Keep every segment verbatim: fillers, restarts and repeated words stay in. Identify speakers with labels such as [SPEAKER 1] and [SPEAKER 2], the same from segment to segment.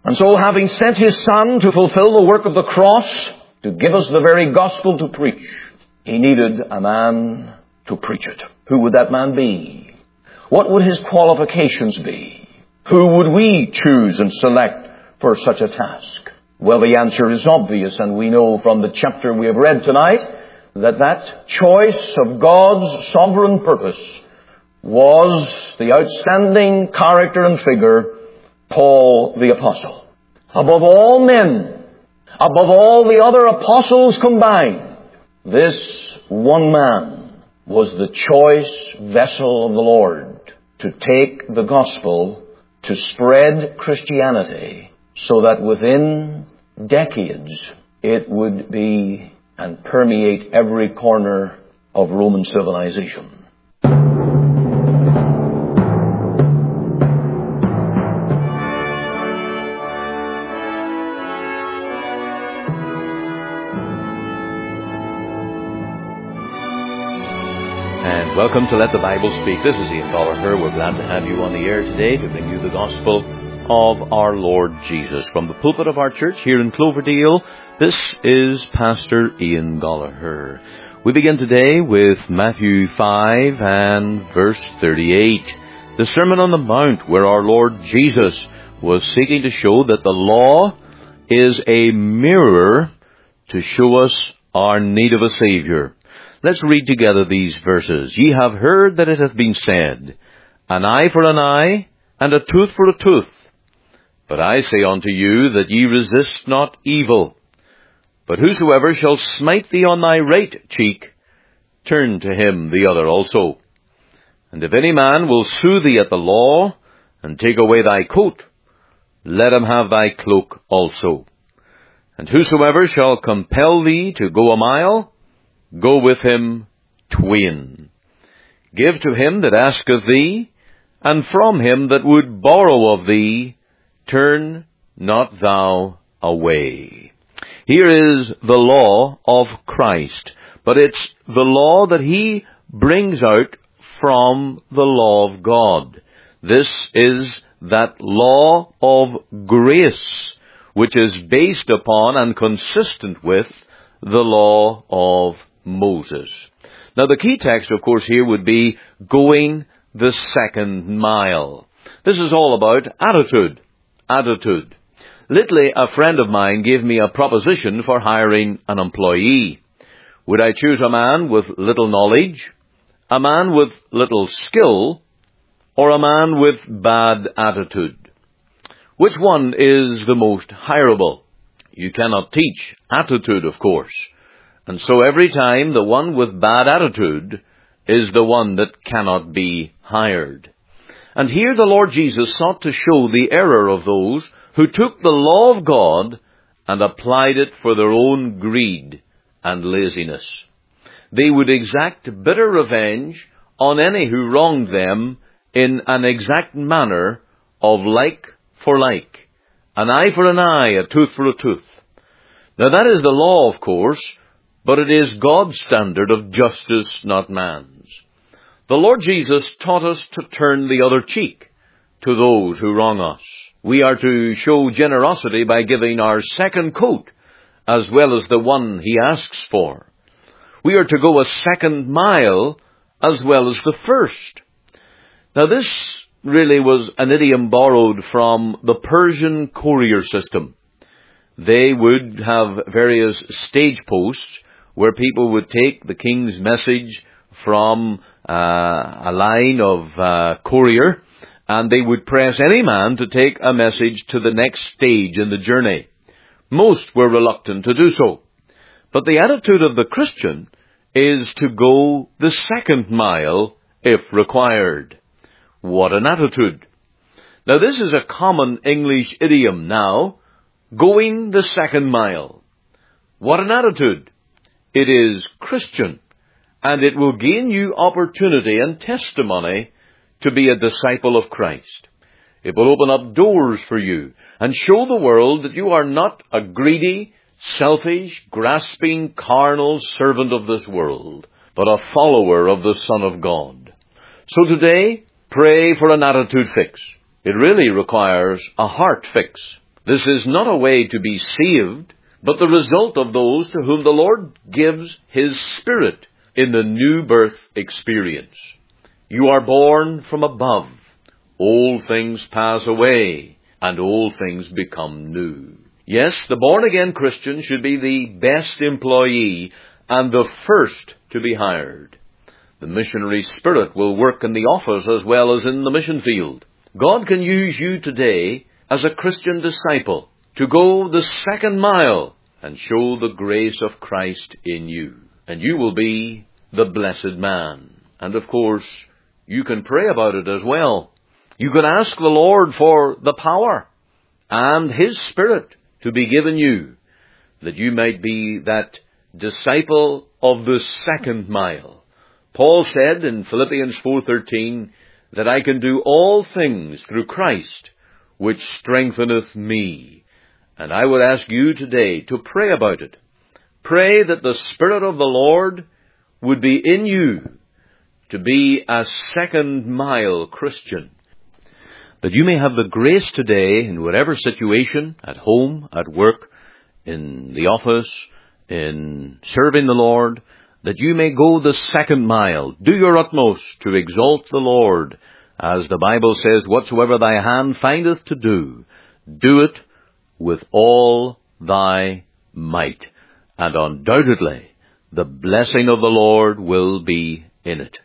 [SPEAKER 1] And so, having sent his Son to fulfill the work of the cross, to give us the very gospel to preach, he needed a man to preach it. Who would that man be? What would his qualifications be? Who would we choose and select for such a task? Well, the answer is obvious, and we know from the chapter we have read tonight that that choice of God's sovereign purpose was the outstanding character and figure, Paul the Apostle. Above all men, above all the other apostles combined, this one man was the choice vessel of the Lord to take the gospel, to spread Christianity, so that within decades it would be and permeate every corner of Roman civilization.
[SPEAKER 2] And welcome to Let the Bible Speak. This is Ian Gallagher. We're glad to have you on the air today to bring you the gospel of our Lord Jesus. From the pulpit of our church here in Cloverdale, this is Pastor Ian Gallagher. We begin today with Matthew five and verse thirty-eight, the Sermon on the Mount, where our Lord Jesus was seeking to show that the law is a mirror to show us our need of a Savior. Let's read together these verses. Ye have heard that it hath been said, an eye for an eye, and a tooth for a tooth. But I say unto you that ye resist not evil. But whosoever shall smite thee on thy right cheek, turn to him the other also. And if any man will sue thee at the law, and take away thy coat, let him have thy cloak also. And whosoever shall compel thee to go a mile, go with him twain. Give to him that asketh thee, and from him that would borrow of thee, turn not thou away. Here is the law of Christ, but it's the law that he brings out from the law of God. This is that law of grace, which is based upon and consistent with the law of Moses. Now, the key text, of course, here would be going the second mile. This is all about attitude. Attitude. Lately, a friend of mine gave me a proposition for hiring an employee. Would I choose a man with little knowledge, a man with little skill, or a man with bad attitude? Which one is the most hireable? You cannot teach attitude, of course. And so every time the one with bad attitude is the one that cannot be hired. And here the Lord Jesus sought to show the error of those who took the law of God and applied it for their own greed and laziness. They would exact bitter revenge on any who wronged them in an exact manner of like for like, an eye for an eye, a tooth for a tooth. Now that is the law, of course, but it is God's standard of justice, not man's. The Lord Jesus taught us to turn the other cheek to those who wrong us. We are to show generosity by giving our second coat as well as the one he asks for. We are to go a second mile as well as the first. Now this really was an idiom borrowed from the Persian courier system. They would have various stage posts where people would take the king's message from uh, a line of uh, courier, and they would press any man to take a message to the next stage in the journey. Most were reluctant to do so. But the attitude of the Christian is to go the second mile if required. What an attitude! Now this is a common English idiom now, going the second mile. What an attitude! It is Christian, and it will gain you opportunity and testimony to be a disciple of Christ. It will open up doors for you and show the world that you are not a greedy, selfish, grasping, carnal servant of this world, but a follower of the Son of God. So today, pray for an attitude fix. It really requires a heart fix. This is not a way to be saved, but the result of those to whom the Lord gives His Spirit in the new birth experience. You are born from above. Old things pass away, and old things become new. Yes, the born-again Christian should be the best employee and the first to be hired. The missionary spirit will work in the office as well as in the mission field. God can use you today as a Christian disciple to go the second mile and show the grace of Christ in you. And you will be the blessed man. And of course, you can pray about it as well. You can ask the Lord for the power and His Spirit to be given you, that you might be that disciple of the second mile. Paul said in Philippians four thirteen that I can do all things through Christ, which strengtheneth me. And I would ask you today to pray about it. Pray that the Spirit of the Lord would be in you to be a second mile Christian. That you may have the grace today in whatever situation, at home, at work, in the office, in serving the Lord, that you may go the second mile. Do your utmost to exalt the Lord. As the Bible says, whatsoever thy hand findeth to do, do it with all thy might. And undoubtedly, the blessing of the Lord will be in it.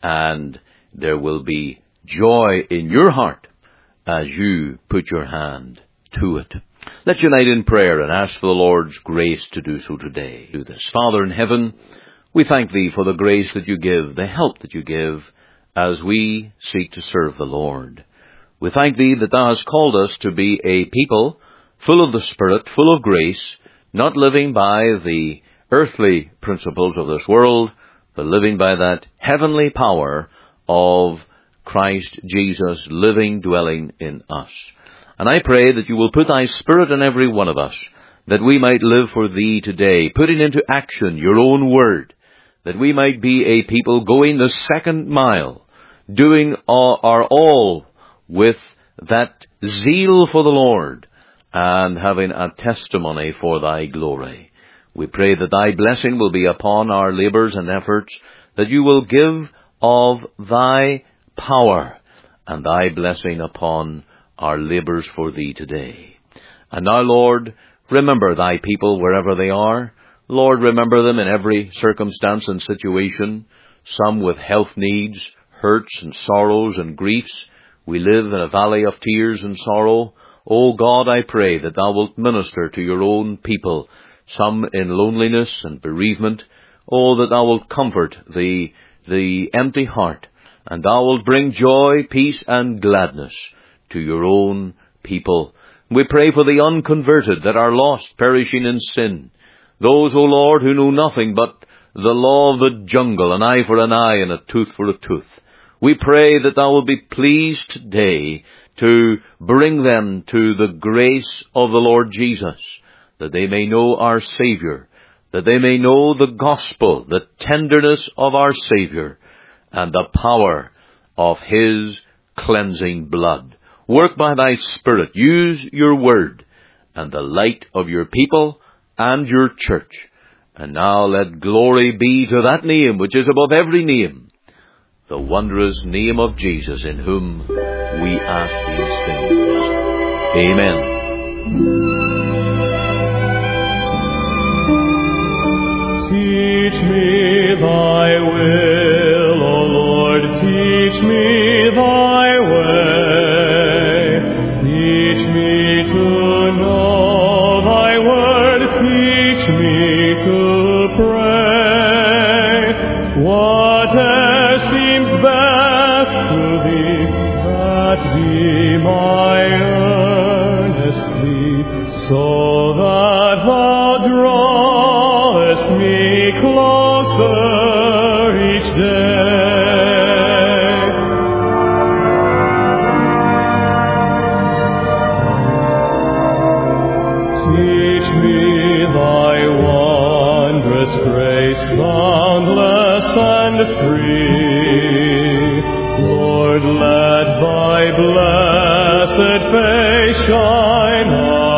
[SPEAKER 2] And there will be joy in your heart as you put your hand to it. Let's unite in prayer and ask for the Lord's grace to do so today. Do this. Father in heaven, we thank Thee for the grace that You give, the help that You give, as we seek to serve the Lord. We thank Thee that Thou hast called us to be a people full of the Spirit, full of grace, not living by the earthly principles of this world, but living by that heavenly power of Christ Jesus living, dwelling in us. And I pray that You will put Thy Spirit in every one of us, that we might live for Thee today, putting into action Your own word, that we might be a people going the second mile, doing our all with that zeal for the Lord, and having a testimony for Thy glory. We pray that Thy blessing will be upon our labours and efforts, that You will give of Thy power and Thy blessing upon our labours for Thee today. And now, Lord, remember Thy people wherever they are. Lord, remember them in every circumstance and situation, some with health needs, hurts and sorrows and griefs. We live in a valley of tears and sorrow. O God, I pray that Thou wilt minister to Your own people, some in loneliness and bereavement. Oh, that Thou wilt comfort the, the empty heart, and Thou wilt bring joy, peace, and gladness to Your own people. We pray for the unconverted that are lost, perishing in sin. Those, O Lord, who know nothing but the law of the jungle, an eye for an eye and a tooth for a tooth. We pray that Thou wilt be pleased today to bring them to the grace of the Lord Jesus, that they may know our Saviour, that they may know the gospel, the tenderness of our Saviour, and the power of His cleansing blood. Work by Thy Spirit. Use Your word and the light of Your people and Your church. And now let glory be to that name which is above every name, the wondrous name of Jesus, in whom we ask these things. Amen.
[SPEAKER 3] Teach me Thy will, O Lord, teach me Thy way. Teach me to know Thy word, teach me to pray. Whatever seems best to Thee, that be my earnest plea, so that Thou drawest me closer each day. Teach me Thy wondrous grace, boundless and free. Lord, let Thy blessed face shine on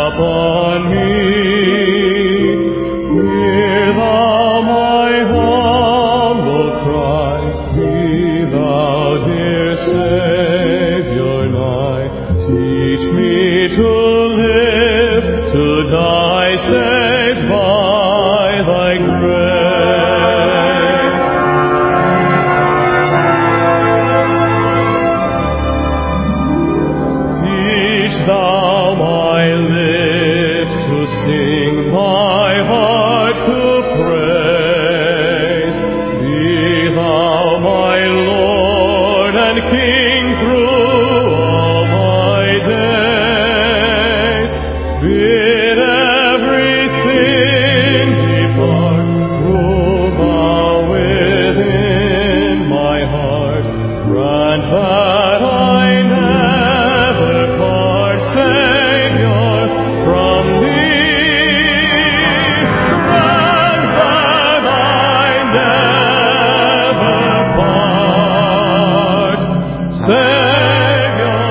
[SPEAKER 3] is by thy grace. Teach thou my lips to sing, my heart to praise. Be thou my Lord and King through all my days. Bid every sin depart, rule thou within my heart. Grant that I never part, Savior, from thee. Grant that I never part, Savior,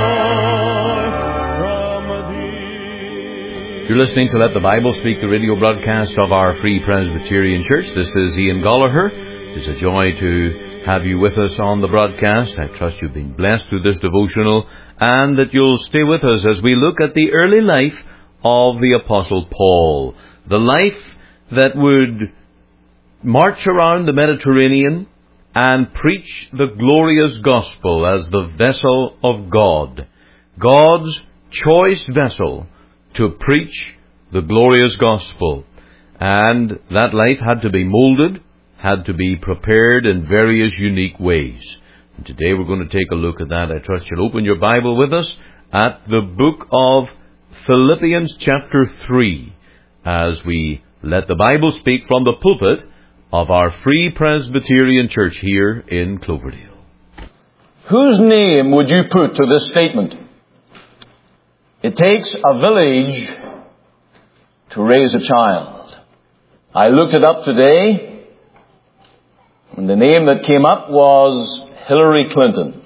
[SPEAKER 3] from thee.
[SPEAKER 2] You're listening to Let the Bible Speak, the radio broadcast of our Free Presbyterian Church. This is Ian Gallagher. It is a joy to have you with us on the broadcast. I trust you've been blessed through this devotional and that you'll stay with us as we look at the early life of the Apostle Paul. The life that would march around the Mediterranean and preach the glorious gospel as the vessel of God. God's choice vessel to preach the glorious gospel. And that life had to be molded, had to be prepared in various unique ways. And today we're going to take a look at that. I trust you'll open your Bible with us at the book of Philippians chapter three as we let the Bible speak from the pulpit of our Free Presbyterian Church here in Cloverdale.
[SPEAKER 1] Whose name would you put to this statement? It takes a village to raise a child. I looked it up today, and the name that came up was Hillary Clinton.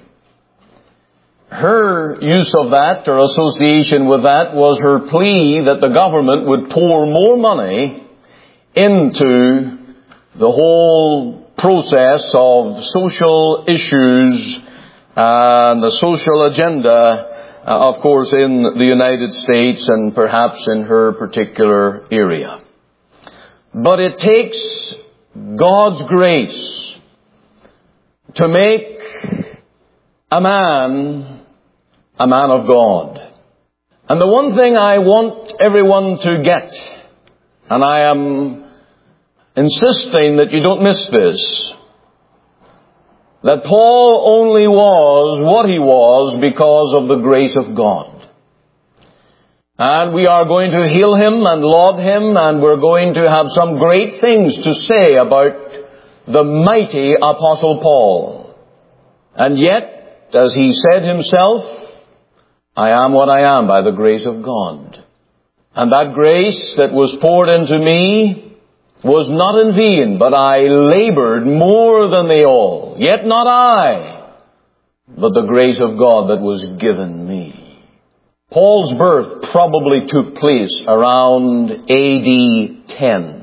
[SPEAKER 1] Her use of that, or association with that, was her plea that the government would pour more money into the whole process of social issues and the social agenda, uh, of course, in the United States and perhaps in her particular area. But it takes God's grace to make a man a man of God. And the one thing I want everyone to get, and I am insisting that you don't miss this, that Paul only was what he was because of the grace of God. And we are going to hail him and laud him, and we're going to have some great things to say about the mighty Apostle Paul. And yet, as he said himself, I am what I am by the grace of God. And that grace that was poured into me was not in vain, but I labored more than they all. Yet not I, but the grace of God that was given me. Paul's birth probably took place around A D ten.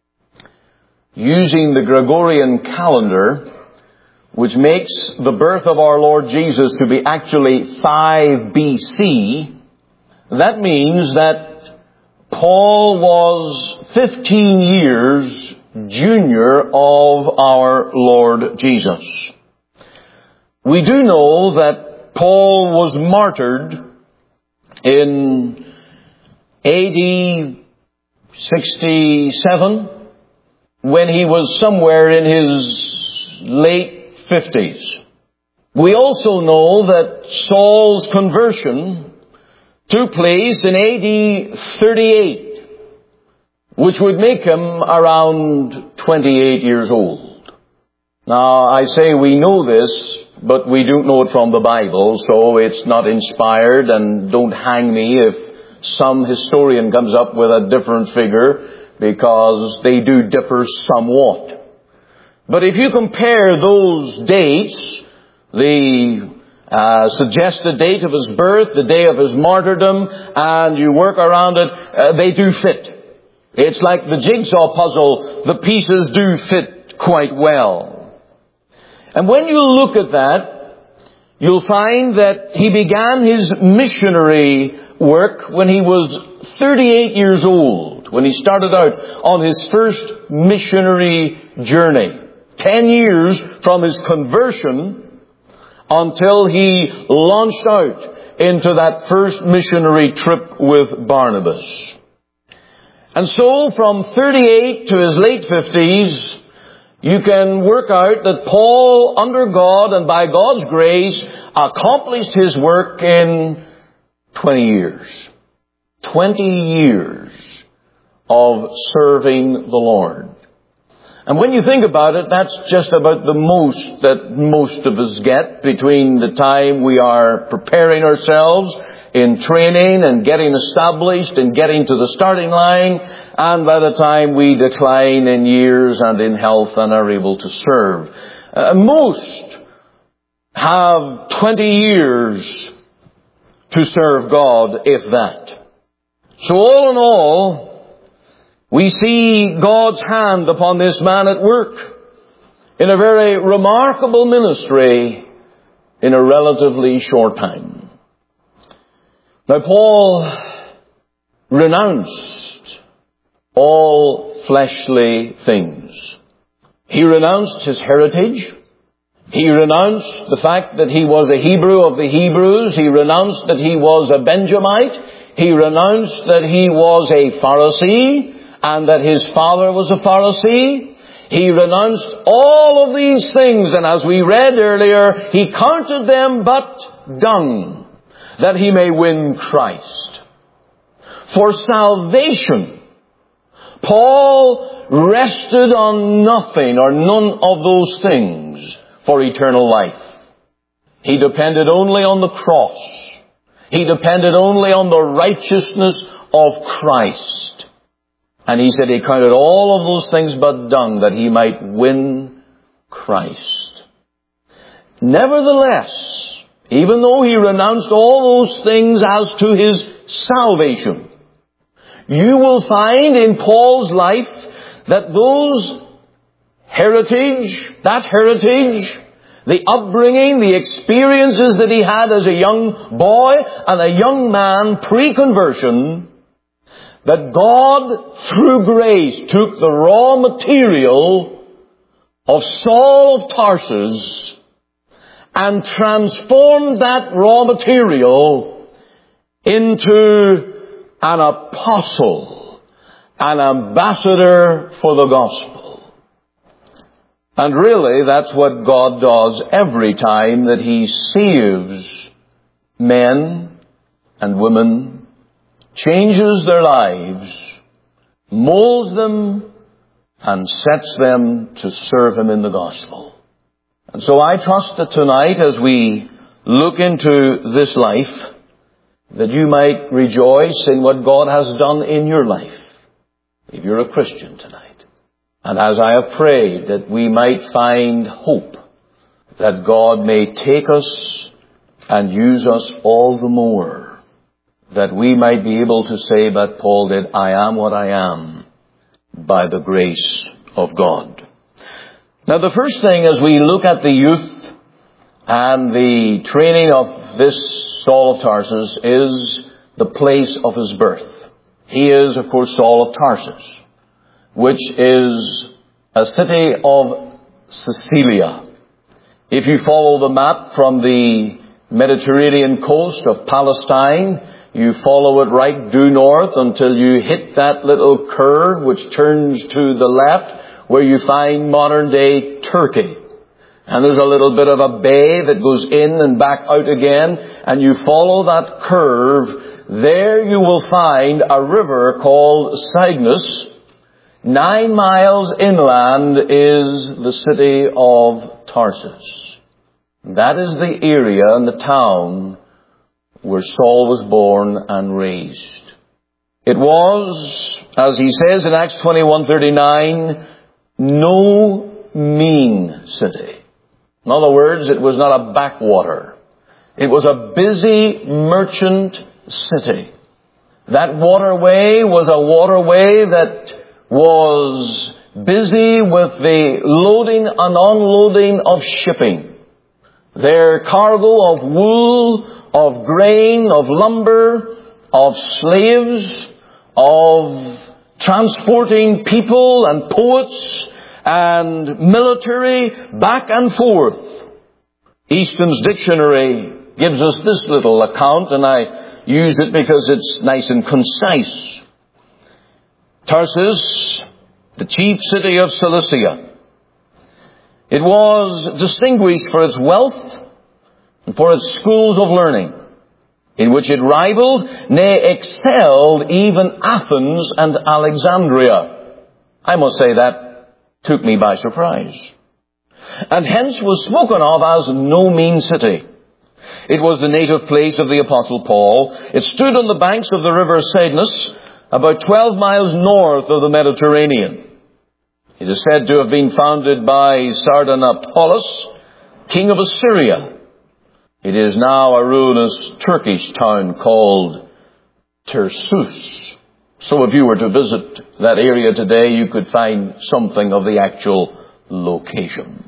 [SPEAKER 1] Using the Gregorian calendar, which makes the birth of our Lord Jesus to be actually five B C, that means that Paul was fifteen years junior of our Lord Jesus. We do know that Paul was martyred in A D sixty-seven, when he was somewhere in his late fifties. We also know that Saul's conversion took place in A D thirty-eight, which would make him around twenty-eight years old. Now, I say we know this, but we don't know it from the Bible, so it's not inspired, and don't hang me if some historian comes up with a different figure, because they do differ somewhat. But if you compare those dates, the uh, suggested date of his birth, the day of his martyrdom, and you work around it, uh, they do fit. It's like the jigsaw puzzle. The pieces do fit quite well. And when you look at that, you'll find that he began his missionary work when he was thirty-eight years old. old when he started out on his first missionary journey. Ten years from his conversion until he launched out into that first missionary trip with Barnabas. And so from thirty-eight to his late fifties, you can work out that Paul, under God and by God's grace, accomplished his work in twenty years. twenty years of serving the Lord. And when you think about it, that's just about the most that most of us get between the time we are preparing ourselves in training and getting established and getting to the starting line, and by the time we decline in years and in health and are able to serve. Uh, most have twenty years to serve God, if that. So all in all, we see God's hand upon this man at work in a very remarkable ministry in a relatively short time. Now, Paul renounced all fleshly things. He renounced his heritage. He renounced the fact that he was a Hebrew of the Hebrews. He renounced that he was a Benjamite. He renounced that he was a Pharisee and that his father was a Pharisee. He renounced all of these things, and as we read earlier, he counted them but dung, that he may win Christ. For salvation, Paul rested on nothing or none of those things for eternal life. He depended only on the cross. He depended only on the righteousness of Christ. And he said he counted all of those things but dung that he might win Christ. Nevertheless, even though he renounced all those things as to his salvation, you will find in Paul's life that those heritage, that heritage, the upbringing, the experiences that he had as a young boy and a young man pre-conversion, that God, through grace, took the raw material of Saul of Tarsus and transformed that raw material into an apostle, an ambassador for the gospel. And really, that's what God does every time that He saves men and women, changes their lives, molds them, and sets them to serve Him in the gospel. And so I trust that tonight, as we look into this life, that you might rejoice in what God has done in your life, if you're a Christian tonight. And as I have prayed, that we might find hope, that God may take us and use us all the more, that we might be able to say, but Paul did, I am what I am by the grace of God. Now, the first thing as we look at the youth and the training of this Saul of Tarsus is the place of his birth. He is, of course, Saul of Tarsus, which is a city of Cilicia. If you follow the map from the Mediterranean coast of Palestine, you follow it right due north until you hit that little curve which turns to the left, where you find modern-day Turkey. And there's a little bit of a bay that goes in and back out again, and you follow that curve. There you will find a river called Cygnus. Nine miles inland is the city of Tarsus. That is the area and the town where Saul was born and raised. It was, as he says in Acts twenty-one thirty-nine, no mean city. In other words, it was not a backwater. It was a busy merchant city. That waterway was a waterway that was busy with the loading and unloading of shipping. Their cargo of wool, of grain, of lumber, of slaves, of transporting people and poets and military back and forth. Easton's Dictionary gives us this little account, and I use it because it's nice and concise. Tarsus, the chief city of Cilicia. It was distinguished for its wealth and for its schools of learning, in which it rivaled, nay, excelled even Athens and Alexandria. I must say that took me by surprise. And hence was spoken of as no mean city. It was the native place of the Apostle Paul. It stood on the banks of the river Cydnus, about twelve miles north of the Mediterranean. It is said to have been founded by Sardanapalus, king of Assyria. It is now a ruinous Turkish town called Tarsus. So if you were to visit that area today, you could find something of the actual location.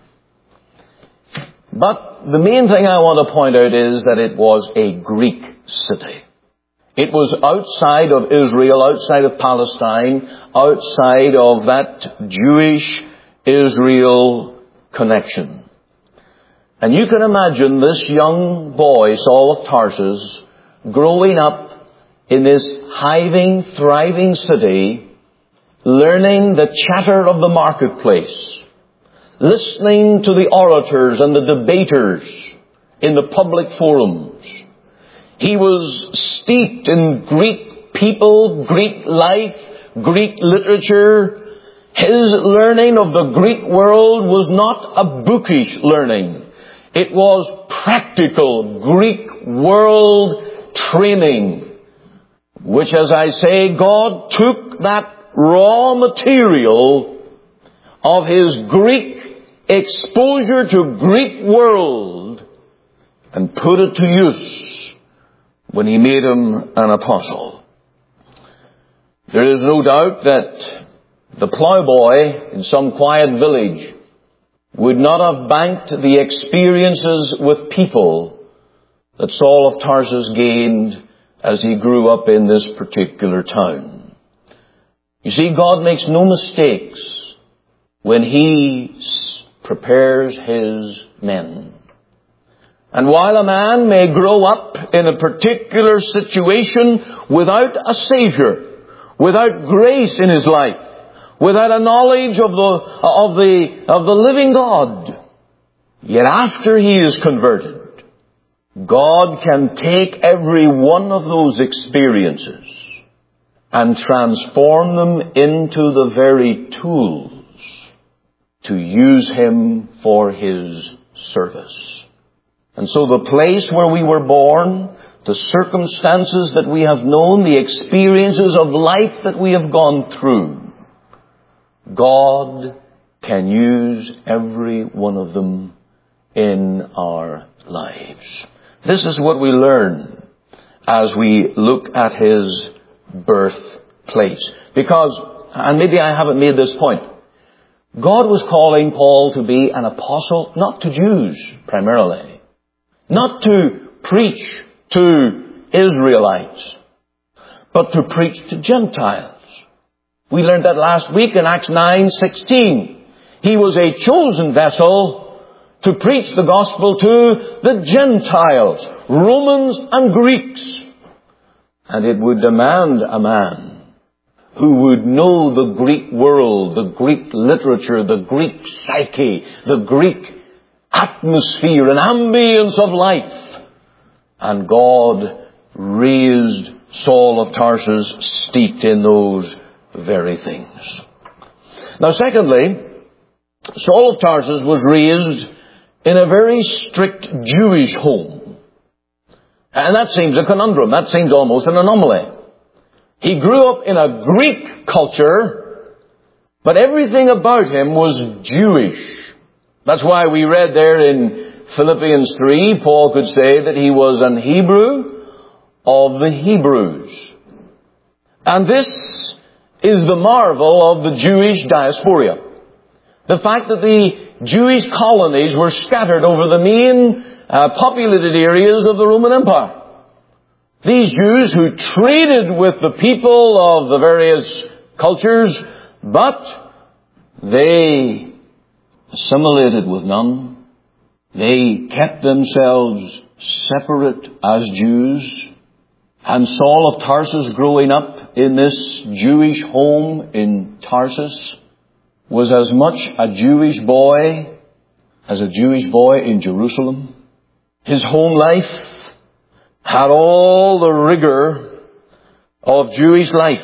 [SPEAKER 1] But the main thing I want to point out is that it was a Greek city. It was outside of Israel, outside of Palestine, outside of that Jewish-Israel connection. And you can imagine this young boy, Saul of Tarsus, growing up in this hiving, thriving city, learning the chatter of the marketplace, listening to the orators and the debaters in the public forums. He was steeped in Greek people, Greek life, Greek literature. His learning of the Greek world was not a bookish learning. It was practical Greek world training, which, as I say, God took that raw material of his Greek exposure to Greek world and put it to use when he made him an apostle. There is no doubt that the plowboy in some quiet village would not have banked the experiences with people that Saul of Tarsus gained as he grew up in this particular town. You see, God makes no mistakes when he prepares his men. And while a man may grow up in a particular situation without a Savior, without grace in his life, without a knowledge of the, of the, of the living God, yet after he is converted, God can take every one of those experiences and transform them into the very tools to use him for his service. And so the place where we were born, the circumstances that we have known, the experiences of life that we have gone through, God can use every one of them in our lives. This is what we learn as we look at his birthplace. Because, and maybe I haven't made this point, God was calling Paul to be an apostle, not to Jews primarily, not to preach to Israelites, but to preach to Gentiles. We learned that last week in Acts nine sixteen. He was a chosen vessel to preach the gospel to the Gentiles, Romans and Greeks. And it would demand a man who would know the Greek world, the Greek literature, the Greek psyche, the Greek atmosphere and ambience of life. And God raised Saul of Tarsus steeped in those very things. Now, secondly, Saul of Tarsus was raised in a very strict Jewish home. And that seems a conundrum. That seems almost an anomaly. He grew up in a Greek culture, but everything about him was Jewish. That's why we read there in Philippians three, Paul could say that he was an Hebrew of the Hebrews. And this is the marvel of the Jewish diaspora. The fact that the Jewish colonies were scattered over the main uh, populated areas of the Roman Empire. These Jews who traded with the people of the various cultures, but they assimilated with none. They kept themselves separate as Jews. And Saul of Tarsus, growing up in this Jewish home in Tarsus, was as much a Jewish boy as a Jewish boy in Jerusalem. His home life had all the rigor of Jewish life.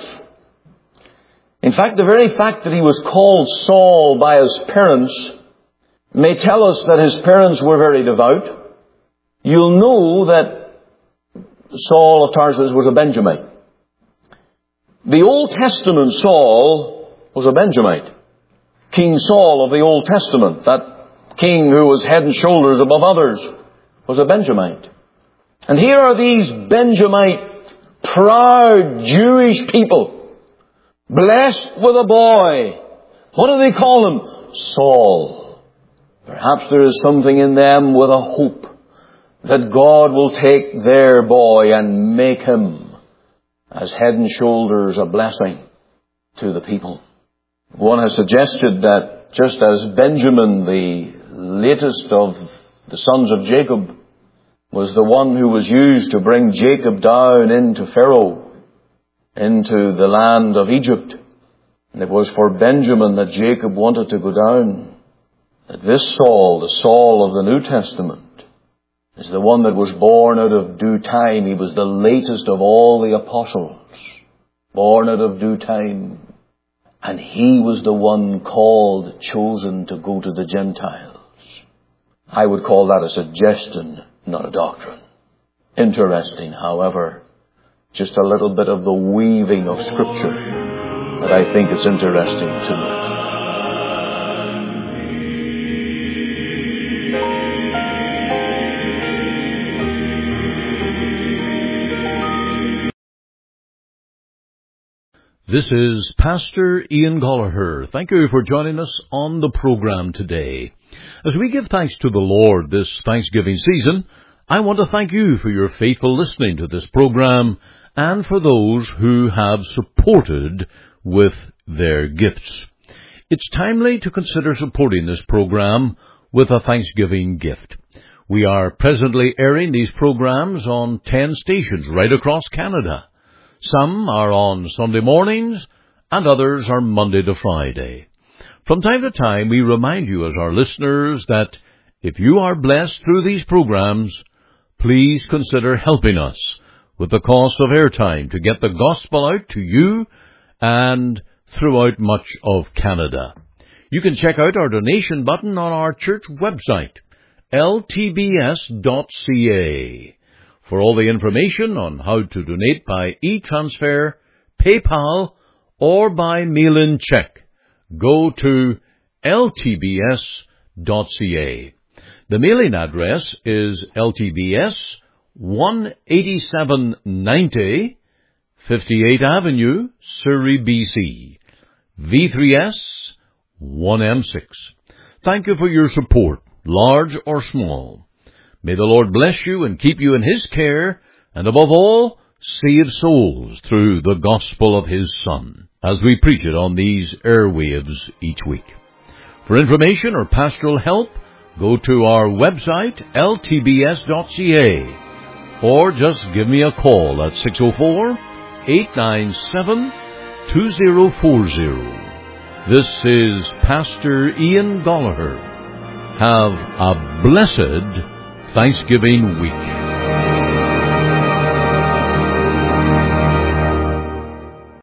[SPEAKER 1] In fact, the very fact that he was called Saul by his parents may tell us that his parents were very devout. You'll know that Saul of Tarsus was a Benjamite. The Old Testament Saul was a Benjamite. King Saul of the Old Testament, that king who was head and shoulders above others, was a Benjamite. And here are these Benjamite, proud Jewish people, blessed with a boy. What do they call him? Saul. Perhaps there is something in them with a hope that God will take their boy and make him as head and shoulders a blessing to the people. One has suggested that just as Benjamin, the latest of the sons of Jacob, was the one who was used to bring Jacob down into Pharaoh, into the land of Egypt, and it was for Benjamin that Jacob wanted to go down, that this Saul, the Saul of the New Testament, is the one that was born out of due time. He was the latest of all the apostles, born out of due time. And he was the one called, chosen to go to the Gentiles. I would call that a suggestion, not a doctrine. Interesting, however, just a little bit of the weaving of Scripture that I think is interesting to note.
[SPEAKER 2] This is Pastor Ian Gollaher. Thank you for joining us on the program today. As we give thanks to the Lord this Thanksgiving season, I want to thank you for your faithful listening to this program and for those who have supported with their gifts. It's timely to consider supporting this program with a Thanksgiving gift. We are presently airing these programs on ten stations right across Canada. Some are on Sunday mornings, and others are Monday to Friday. From time to time, we remind you as our listeners that if you are blessed through these programs, please consider helping us with the cost of airtime to get the gospel out to you and throughout much of Canada. You can check out our donation button on our church website, L T B S dot C A. For all the information on how to donate by e-transfer, PayPal, or by mail-in check, go to L T B S dot C A. The mailing address is L T B S, one eighty-seven ninety, fifty-eighth Avenue, Surrey, B C, V three S, one M six. Thank you for your support, large or small. May the Lord bless you and keep you in His care, and above all, save souls through the gospel of His Son, as we preach it on these airwaves each week. For information or pastoral help, go to our website, L T B S dot C A, or just give me a call at six oh four, eight nine seven, two oh four oh. This is Pastor Ian Gollaher. Have a blessed Thanksgiving week.